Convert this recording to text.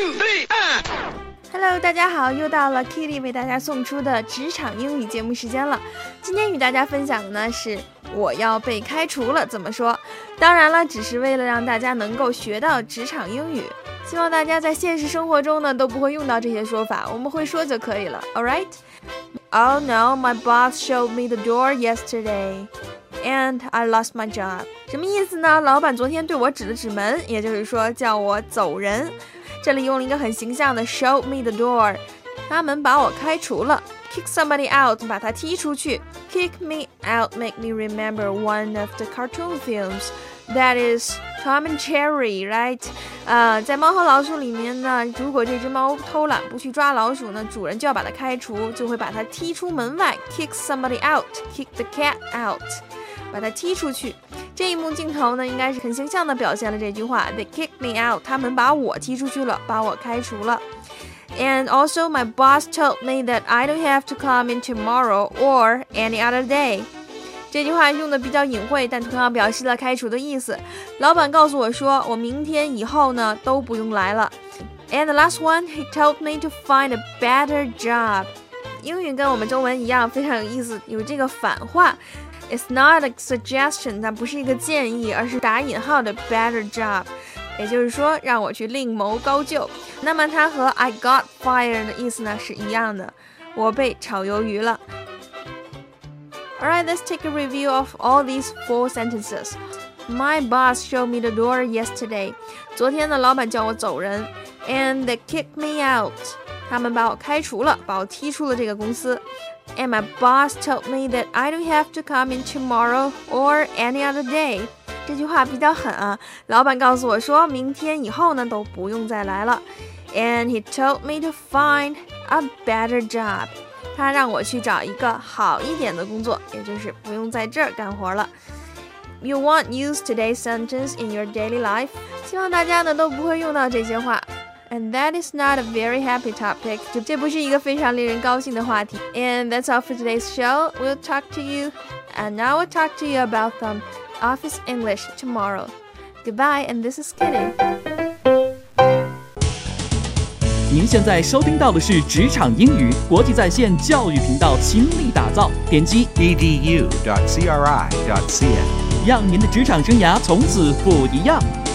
Hello， 大家好，又到了 Kitty 为大家送出的职场英语节目时间了。今天与大家分享的呢是我要被开除了怎么说。当然了，只是为了让大家能够学到职场英语，希望大家在现实生活中呢都不会用到这些说法，我们会说就可以了。Alright? Oh no, my boss showed me the door yesterday, and I lost my job. 什么意思呢？老板昨天对我指了指门，也就是说叫我走人。这里用了一个很形象的 show me the door， 他们把我开除了。 kick somebody out， 把他踢出去。 kick me out make me remember one of the cartoon films that is Tom and Jerry, right? 在猫和老鼠里面呢，如果这只猫偷懒不去抓老鼠呢，主人就要把它开除，就会把它踢出门外。 kick somebody out, kick the cat out， 把它踢出去。这一幕镜头呢，应该是很形象地表现了这句话 They kicked me out， 他们把我踢出去了，把我开除了。 And also my boss told me that I don't have to come in tomorrow or any other day。 这句话用的比较隐晦，但同样表示了开除的意思。老板告诉我说，我明天以后呢都不用来了。 And the last one, he told me to find a better job。 英语跟我们中文一样非常有意思，有这个反话。It's not a suggestion， 它不是一个建议，而是打引号的 better job， 也就是说让我去另谋高就。那么它和 I got fired 的意思呢是一样的，我被炒鱿鱼了。 Alright, let's take a review of all these 4 sentences. My boss showed me the door yesterday. 昨天呢，老板叫我走人。 And they kicked me out. 他们把我开除了，把我踢出了这个公司。And my boss told me that I don't have to come in tomorrow or any other day。 这句话比较狠啊，老板告诉我说明天以后呢都不用再来了。 And he told me to find a better job。 他让我去找一个好一点的工作，也就是不用在这儿干活了。 You won't use today's sentence in your daily life。 希望大家呢都不会用到这些话。And that is not a very happy topic. 这不是一个非常令人高兴的话题。And that's all for today's show. We'll talk to you. And now we'll talk to you about office English tomorrow. Goodbye, and this is Kitty. 您现在收听到的是职场英语国际在线教育频道，倾力打造，点击 edu.cri.cn， 让您的职场生涯从此不一样。